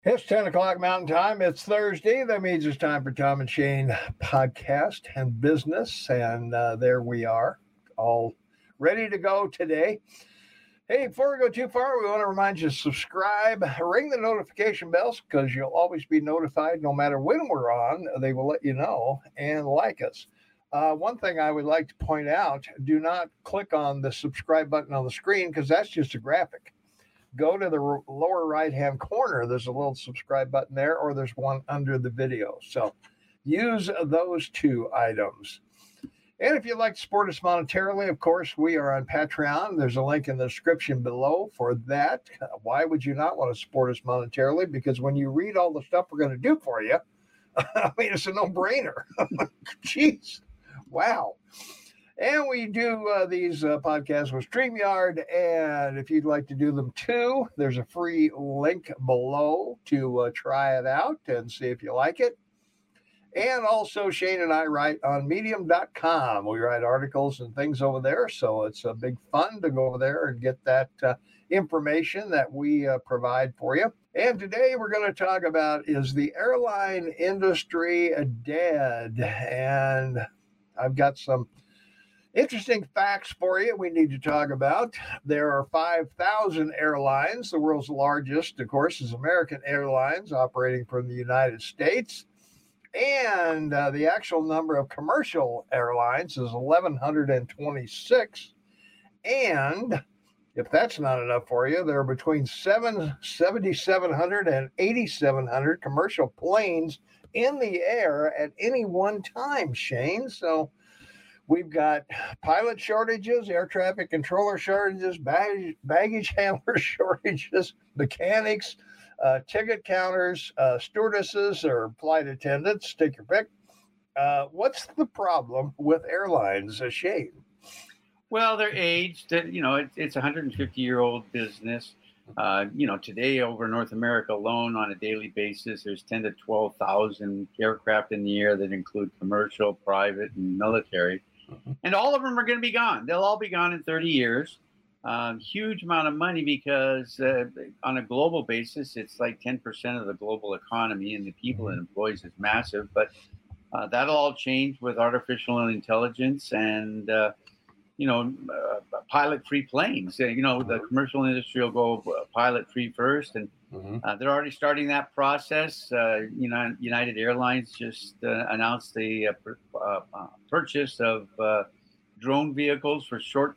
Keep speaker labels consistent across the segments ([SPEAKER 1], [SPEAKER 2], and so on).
[SPEAKER 1] It's 10 o'clock Mountain Time. It's Thursday. That means it's time for Tom and Shane podcast and business. And there we are, all ready to go today. Hey, before we go too far, we want to remind you to subscribe, ring the notification bells because you'll always be notified no matter when we're on. They will let you know, and like us. One thing I would like to point out, do not click on the subscribe button on the screen because that's just a graphic. Go to the lower right-hand corner. There's a little subscribe button there, or there's one under the video. So use those two items. And if you'd like to support us monetarily, of course, we are on Patreon. There's a link in the description below for that. Why would you not want to support us monetarily? Because when you read all the stuff we're going to do for you, I mean, it's a no-brainer. Jeez. Wow. And we do these podcasts with StreamYard, and if you'd like to do them too, there's a free link below to try it out and see if you like it. And also, Shane and I write on Medium.com. We write articles and things over there, so it's a big fun to go over there and get that information that we provide for you. And today we're going to talk about, is the airline industry dead? And I've got some interesting facts for you we need to talk about. There are 5,000 airlines. The world's largest, of course, is American Airlines, operating from the United States. And the actual number of commercial airlines is 1,126. And if that's not enough for you, there are between 7,700 and 8,700 commercial planes in the air at any one time, Shane. So we've got pilot shortages, air traffic controller shortages, baggage handler shortages, mechanics, ticket counters, stewardesses or flight attendants, take your pick. What's the problem with airlines, Shane?
[SPEAKER 2] Well, they're aged. It's a 150-year-old business. Today over North America alone, on a daily basis, there's 10 to 12,000 aircraft in the air that include commercial, private, and military. And all of them are going to be gone. They'll all be gone in 30 years. Huge amount of money because on a global basis, it's like 10% of the global economy, and the people it employs is massive. But that'll all change with artificial intelligence and, pilot-free planes. The commercial industry will go pilot-free first, and they're already starting that process. United Airlines just announced the purchase of drone vehicles for short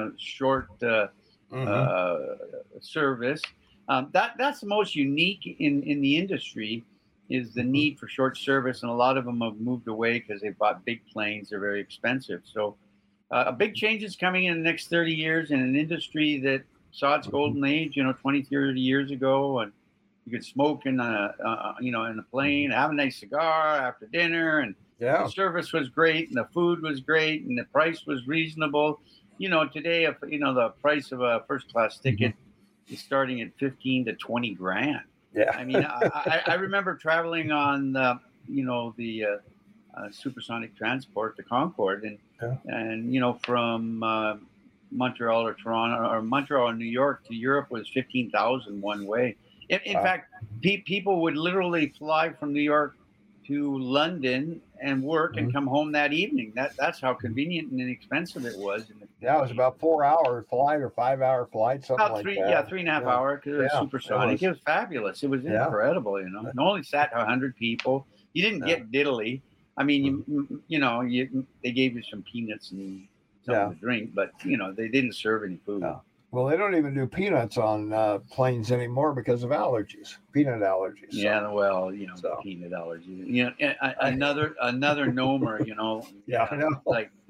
[SPEAKER 2] service. That's the most unique in the industry, is the need for short service, and a lot of them have moved away because they bought big planes. They're very expensive. So a big change is coming in the next 30 years in an industry that saw its golden age, 20, 30 years ago, and you could smoke in a plane, have a nice cigar after dinner, and the service was great, and the food was great, and the price was reasonable. Today, the price of a first-class ticket is starting at 15 to 20 grand.
[SPEAKER 1] Yeah.
[SPEAKER 2] I mean, I remember traveling on the supersonic transport, the Concorde, and from Montreal or Toronto, or Montreal or New York to Europe was 15,000 one way. In fact, people would literally fly from New York to London and work and come home that evening. That's how convenient and inexpensive it was.
[SPEAKER 1] It was about 4-hour flight or 5-hour flight, something
[SPEAKER 2] about
[SPEAKER 1] like that.
[SPEAKER 2] Yeah, 3.5 hour, because it was supersonic. It was fabulous. It was incredible, It only sat 100 people. You didn't get diddly. I mean, they gave you some peanuts and something to drink, but, they didn't serve any food.
[SPEAKER 1] No. Well, they don't even do peanuts on planes anymore because of allergies, peanut allergies.
[SPEAKER 2] Yeah, peanut allergies. Another nomer.
[SPEAKER 1] Yeah, I know.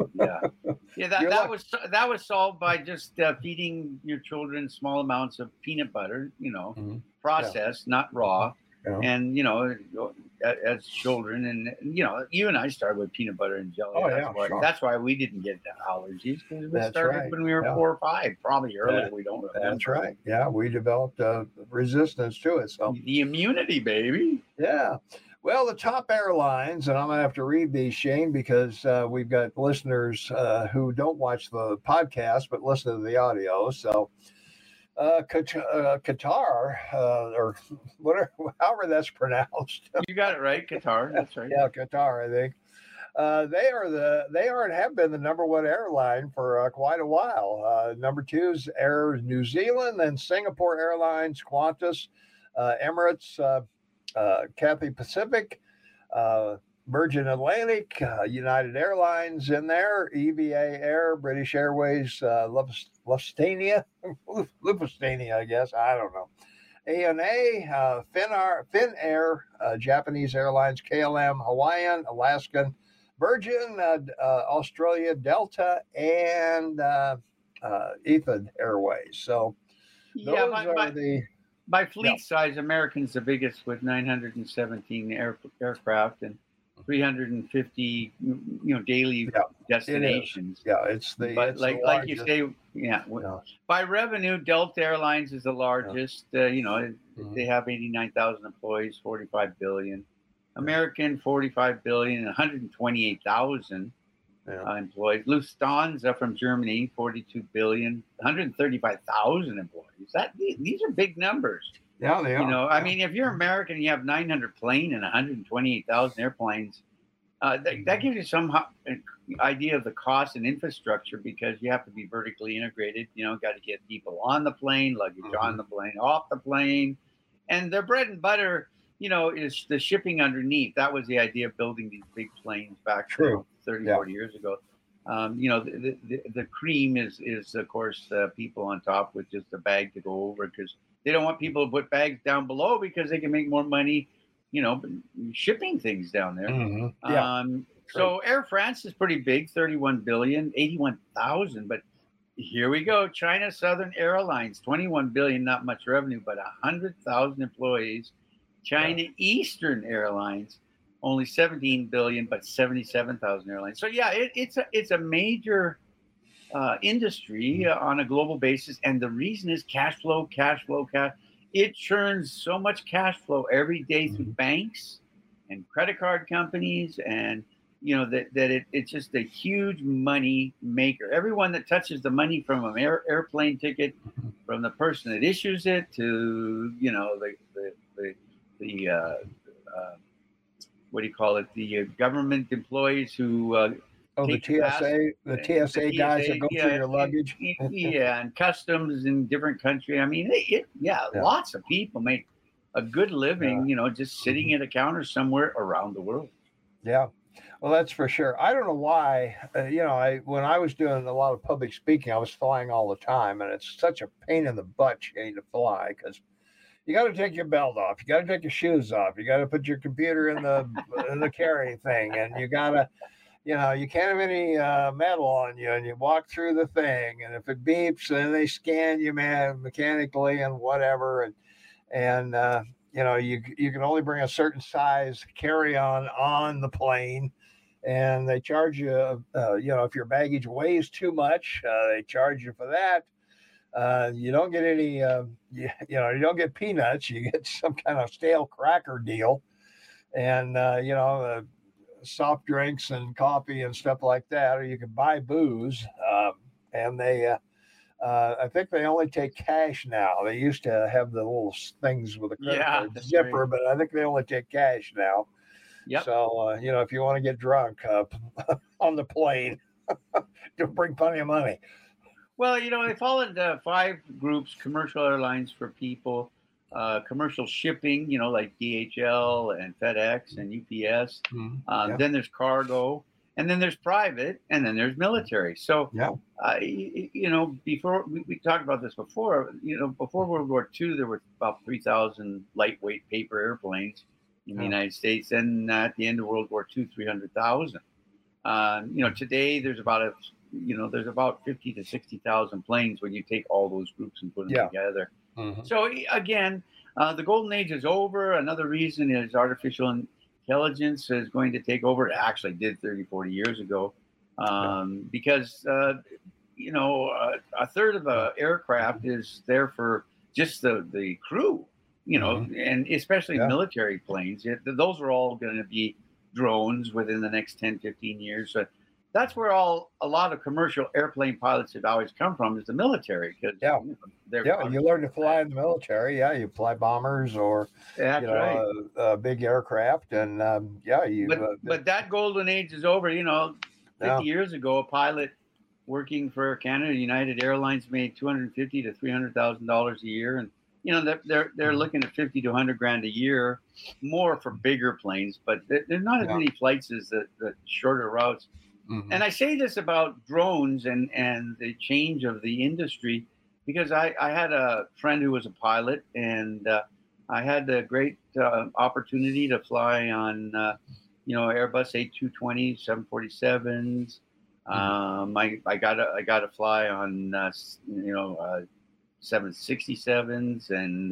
[SPEAKER 2] That was solved by just feeding your children small amounts of peanut butter. Processed, not raw. Yeah. And as children, and you and I started with peanut butter and jelly. That's why we didn't get allergies, because we started when we were 4 or 5, probably earlier. We don't remember.
[SPEAKER 1] That's right. Yeah, we developed resistance to it. So
[SPEAKER 2] the immunity, baby.
[SPEAKER 1] Yeah. Well, the top airlines, and I'm going to have to read these, Shane, because we've got listeners who don't watch the podcast but listen to the audio. So Qatar, or whatever, however that's pronounced.
[SPEAKER 2] You got it right, Qatar. That's right.
[SPEAKER 1] Yeah, Qatar, I think. They are and have been the number one airline for quite a while. Number two is Air New Zealand, then Singapore Airlines, Qantas, Emirates, Cathay Pacific, Virgin Atlantic, United Airlines in there, EVA Air, British Airways, Lufthansa, I guess. I don't know. ANA, Finnair, Japanese Airlines, KLM, Hawaiian, Alaskan, Virgin, Australia, Delta, and Etihad Airways. So those are the...
[SPEAKER 2] By fleet size, American's the biggest with 917 aircraft and 350, daily destinations.
[SPEAKER 1] It's the.
[SPEAKER 2] But
[SPEAKER 1] it's
[SPEAKER 2] like
[SPEAKER 1] the
[SPEAKER 2] you say, by revenue, Delta Airlines is the largest. They have 89,000 employees, 45 billion. American, 45 billion, 128,000 employees. Lufthansa from Germany, 42 billion, 135,000 employees. These are big numbers.
[SPEAKER 1] Yeah, they are.
[SPEAKER 2] I mean, if you're American, you have 900 planes and 128,000 airplanes. That gives you some idea of the cost and infrastructure, because you have to be vertically integrated. Got to get people on the plane, luggage on the plane, off the plane, and their bread and butter, is the shipping underneath. That was the idea of building these big planes back 30, 40 years ago. The cream is of course people on top with just a bag to go over, because they don't want people to put bags down below, because they can make more money, shipping things down there. So Air France is pretty big, 31 billion, 81,000. But here we go. China Southern Airlines, 21 billion, not much revenue, but 100,000 employees. China Eastern Airlines, only 17 billion, but 77,000 airlines. So it's a major industry on a global basis, and the reason is cash flow. It churns so much cash flow every day through banks and credit card companies, and it's just a huge money maker. Everyone that touches the money, from an airplane ticket, from the person that issues it to the what do you call it? The government employees who
[SPEAKER 1] the TSA guys that go through your luggage.
[SPEAKER 2] And customs in different countries. I mean, lots of people make a good living, just sitting at a counter somewhere around the world.
[SPEAKER 1] Yeah, well, that's for sure. I don't know why. When I was doing a lot of public speaking, I was flying all the time, and it's such a pain in the butt to fly, because you got to take your belt off. You got to take your shoes off. You got to put your computer in the carry thing, and you got to, you can't have any metal on you, and you walk through the thing, and if it beeps, then they scan you, mechanically and whatever, and you can only bring a certain size carry-on the plane, and they charge you, if your baggage weighs too much, they charge you for that. You don't get any, you don't get peanuts. You get some kind of stale cracker deal, and soft drinks and coffee and stuff like that. Or you can buy booze, and they, I think they only take cash now. They used to have the little things with a credit card zipper, but I think they only take cash now.
[SPEAKER 2] Yep.
[SPEAKER 1] So if you want to get drunk on the plane, you'll bring plenty of money.
[SPEAKER 2] Well, they fall into 5 groups: commercial airlines for people, commercial shipping, like DHL and FedEx and UPS. Then there's cargo, and then there's private, and then there's military. So, before we talked about this before, before World War II, there were about 3,000 lightweight paper airplanes in the United States. And at the end of World War II, 300,000. Today there's about there's about 50 to 60,000 planes when you take all those groups and put them together. So again, the golden age is over. Another reason is artificial intelligence is going to take over. It actually did 30, 40 years ago, because, a third of an aircraft is there for just the crew, and especially military planes. Those are all going to be drones within the next 10, 15 years. So that's where a lot of commercial airplane pilots have always come from, is the military, because
[SPEAKER 1] you learn to fly in the military. Yeah, you fly bombers or
[SPEAKER 2] that's right.
[SPEAKER 1] Big aircraft, and
[SPEAKER 2] but that golden age is over. 50 years ago, a pilot working for Canada, United Airlines, made $250,000 to $300,000 a year, and they're looking at $50,000 to $100,000 a year, more for bigger planes, but there's not as many flights as the shorter routes. Mm-hmm. And I say this about drones and the change of the industry, because I had a friend who was a pilot, and I had the great opportunity to fly on Airbus A220, 747s. I got to fly on 767s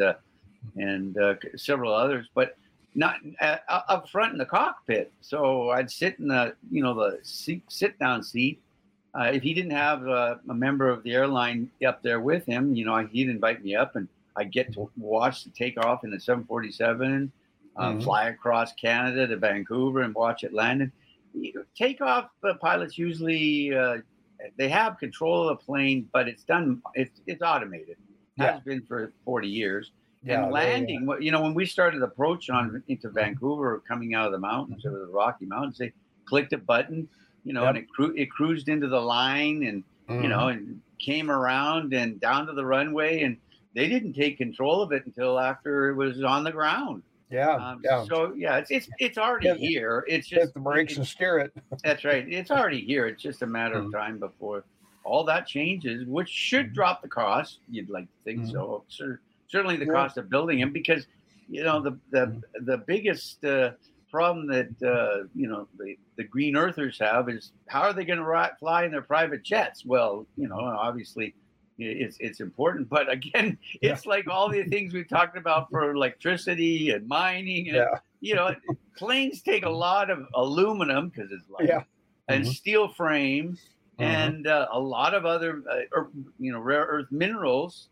[SPEAKER 2] and several others, but not up front in the cockpit. So I'd sit in the sit down seat. If he didn't have a member of the airline up there with him, he'd invite me up, and I'd get to watch the takeoff in the 747, fly across Canada to Vancouver and watch it land. Takeoff pilots usually they have control of the plane, but it's automated. Has been for 40 years. And landing, when we started the approach into Vancouver, coming out of the mountains or the Rocky Mountains, they clicked a button, and it cruised into the line, and and came around and down to the runway, and they didn't take control of it until after it was on the ground. So it's already here. It's just
[SPEAKER 1] hit the brakes and steer it.
[SPEAKER 2] That's right. It's already here. It's just a matter of time before all that changes, which should drop the cost. You'd like to think so. Certainly the cost of building them, because the biggest problem that the green earthers have is, how are they going to fly in their private jets? Well, obviously it's important, but again, it's like all the things we talked about for electricity and mining, and planes take a lot of aluminum because it's light, and steel frame, and a lot of other rare earth minerals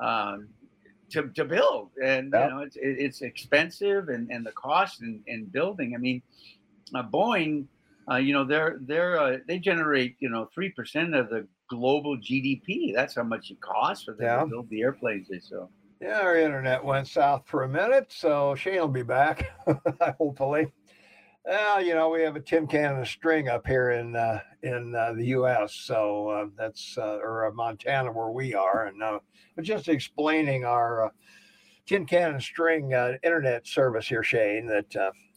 [SPEAKER 2] to build, and it's expensive, and the cost in building. I mean, Boeing, they generate 3% of the global GDP. That's how much it costs for them to build the airplanes they sell.
[SPEAKER 1] Yeah, our internet went south for a minute, so Shane will be back, hopefully. Well, we have a tin can and a string up here in the U.S., so that's or Montana where we are, and we're just explaining our tin can and string internet service here, Shane. That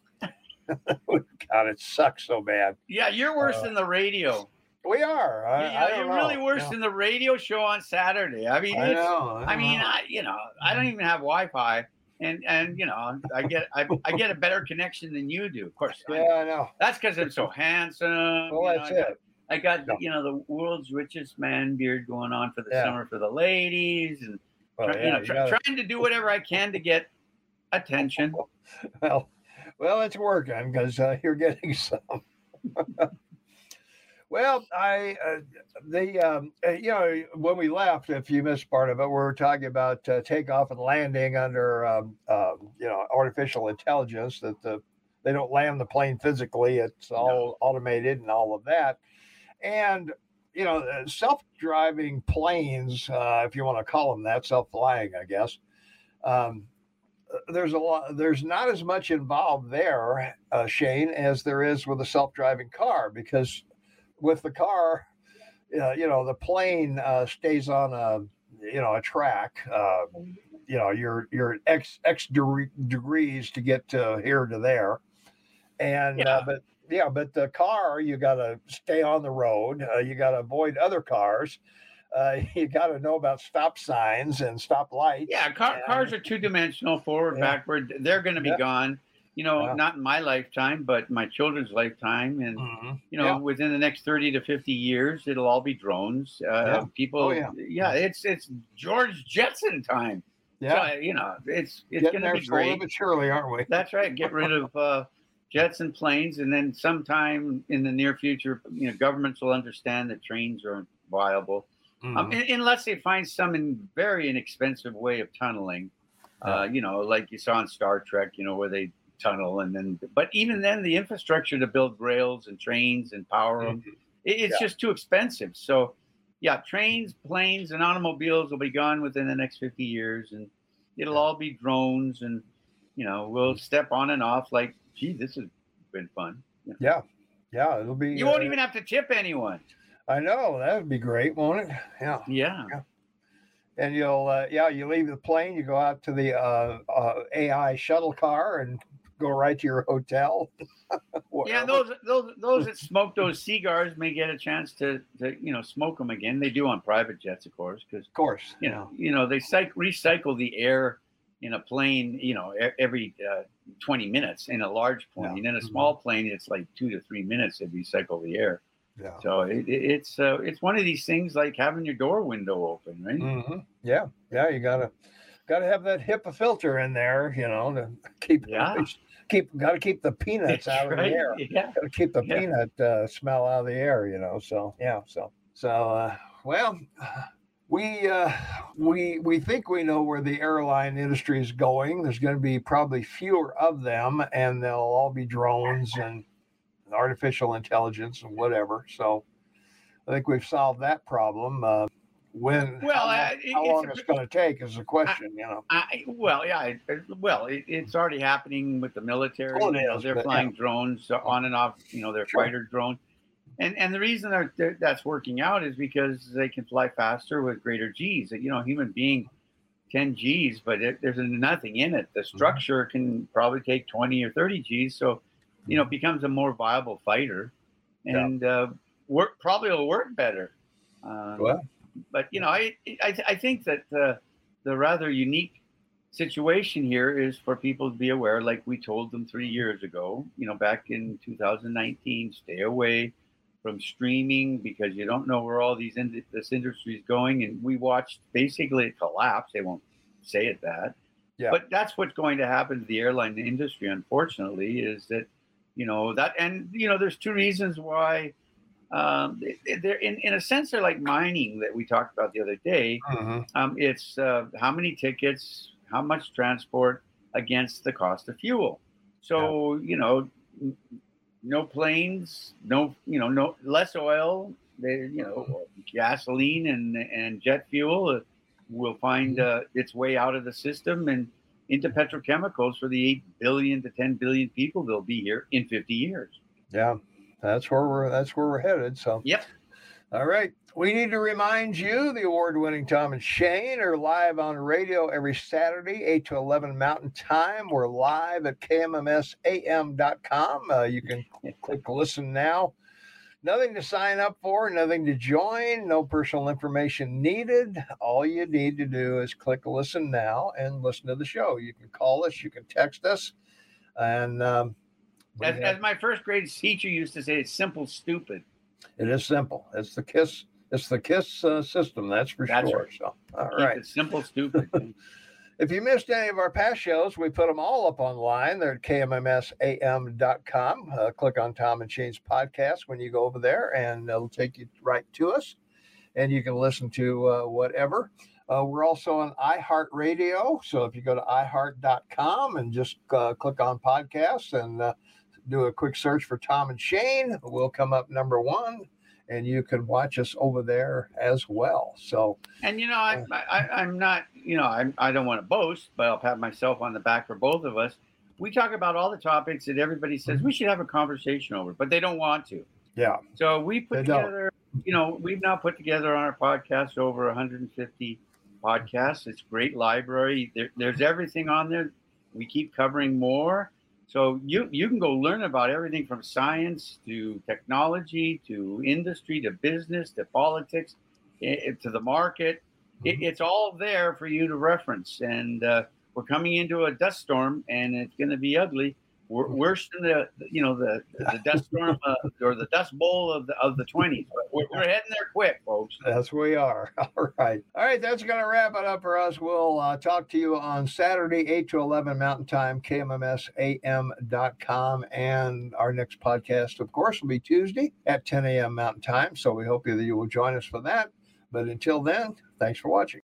[SPEAKER 1] God, it sucks so bad.
[SPEAKER 2] Yeah, you're worse than the radio.
[SPEAKER 1] We are.
[SPEAKER 2] You're really worse than the radio show on Saturday. I mean, I don't even have Wi-Fi. And I get a better connection than you do, of course.
[SPEAKER 1] I know.
[SPEAKER 2] That's because I'm so handsome.
[SPEAKER 1] Well, that's it.
[SPEAKER 2] I got the world's richest man beard going on for the summer for the ladies, and trying to do whatever I can to get attention.
[SPEAKER 1] Well, it's working, because you're getting some. Well, when we left, if you missed part of it, we were talking about takeoff and landing under, artificial intelligence, that they don't land the plane physically. It's all automated and all of that. And, self-driving planes, if you want to call them that, self-flying, I guess, there's not as much involved there, Shane, as there is with a self-driving car, because with the car, the plane stays on a track. You're at X degrees to get to here to there, and but the car, you got to stay on the road. You got to avoid other cars. You got to know about stop signs and stop lights.
[SPEAKER 2] Yeah, cars are two-dimensional, forward, backward. They're going to be gone. Not in my lifetime, but my children's lifetime. And, within the next 30 to 50 years, it'll all be drones. People, it's George Jetson time. Yeah. So, it's going to be great.
[SPEAKER 1] Slowly but surely, aren't we?
[SPEAKER 2] That's right. Get rid of jets and planes. And then sometime in the near future, governments will understand that trains aren't viable. Unless they find some very inexpensive way of tunneling, like you saw in Star Trek, where they tunnel, but even then, the infrastructure to build rails and trains and power them It's just too expensive. So, yeah, trains, planes, and automobiles will be gone within the next 50 years, and it'll all be drones, and we'll step on and off like, gee, this has been fun.
[SPEAKER 1] Yeah, it'll be.
[SPEAKER 2] You won't even have to tip anyone.
[SPEAKER 1] I know, that would be great, won't it?
[SPEAKER 2] Yeah.
[SPEAKER 1] And you'll you leave the plane, you go out to the AI shuttle car and go right to your hotel.
[SPEAKER 2] Yeah, those that smoke those cigars may get a chance to smoke them again. They do on private jets, of course, because they recycle the air in a plane, every 20 minutes in a large plane. In a small plane, it's like 2 to 3 minutes they recycle the air.
[SPEAKER 1] Yeah.
[SPEAKER 2] So it's one of these things like having your door window open, right?
[SPEAKER 1] Mm-hmm. Yeah. You gotta have that HEPA filter in there, to keep gotta keep the peanuts out of the air.
[SPEAKER 2] Yeah.
[SPEAKER 1] Gotta keep the peanut smell out of the air, So we think we know where the airline industry is going. There's going to be probably fewer of them, and they'll all be drones and artificial intelligence and whatever. So I think we've solved that problem. How long it's going to take is the question,
[SPEAKER 2] It's already happening with the military. They're flying drones on and off, their fighter drones. And the reason that's working out is because they can fly faster with greater Gs. Human being 10 Gs, but there's nothing in it. The structure can probably take 20 or 30 Gs. So, it becomes a more viable fighter, and probably will work better. But I think that the rather unique situation here is for people to be aware, like we told them 3 years ago, back in 2019, stay away from streaming because you don't know where all this industry is going. And we watched basically it collapse. They won't say it that, but that's what's going to happen to the airline industry. Unfortunately, is that there's two reasons why. They're in a sense they're like mining that we talked about the other day. It's how many tickets, how much transport against the cost of fuel. So no planes, no less oil. Gasoline and jet fuel will find its way out of the system and into petrochemicals for the 8 billion to 10 billion people that'll be here in 50 years.
[SPEAKER 1] Yeah, that's where we're headed. So
[SPEAKER 2] yep.
[SPEAKER 1] All right. We need to remind you the award-winning Tom and Shane are live on radio every Saturday, 8 to 11 Mountain Time. We're live at kmsam.com. You can click listen now. Nothing to sign up for, nothing to join, no personal information needed. All you need to do is click listen now and listen to the show. You can call us, you can text us. And
[SPEAKER 2] as my first grade teacher used to say, it's simple, stupid.
[SPEAKER 1] It is simple. It's the KISS. It's the KISS system. That's sure.
[SPEAKER 2] Right.
[SPEAKER 1] So, all right.
[SPEAKER 2] It's simple, stupid.
[SPEAKER 1] If you missed any of our past shows, we put them all up online. They're at kmmsam.com. Click on Tom and Shane's podcast when you go over there, and it'll take you right to us. And you can listen to whatever. We're also on iHeartRadio. So if you go to iHeart.com and just click on podcasts and do a quick search for Tom and Shane, we'll come up number one. And you can watch us over there as well. So,
[SPEAKER 2] and I'm not, I don't want to boast, but I'll pat myself on the back for both of us. We talk about all the topics that everybody says we should have a conversation over, but they don't want to.
[SPEAKER 1] Yeah.
[SPEAKER 2] So we put together, we've now put together on our podcast over 150 podcasts. It's a great library. There's everything on there. We keep covering more. So you can go learn about everything from science to technology to industry to business to politics to the market. It's all there for you to reference. And we're coming into a dust storm, and it's going to be ugly. Worse than the dust storm or the dust bowl of the 20s. But we're heading there quick, folks.
[SPEAKER 1] That's where we are. All right. That's going to wrap it up for us. We'll talk to you on Saturday, 8 to 11 Mountain Time, kmmsam.com. And our next podcast, of course, will be Tuesday at 10 a.m. Mountain Time. So we hope that you will join us for that. But until then, thanks for watching.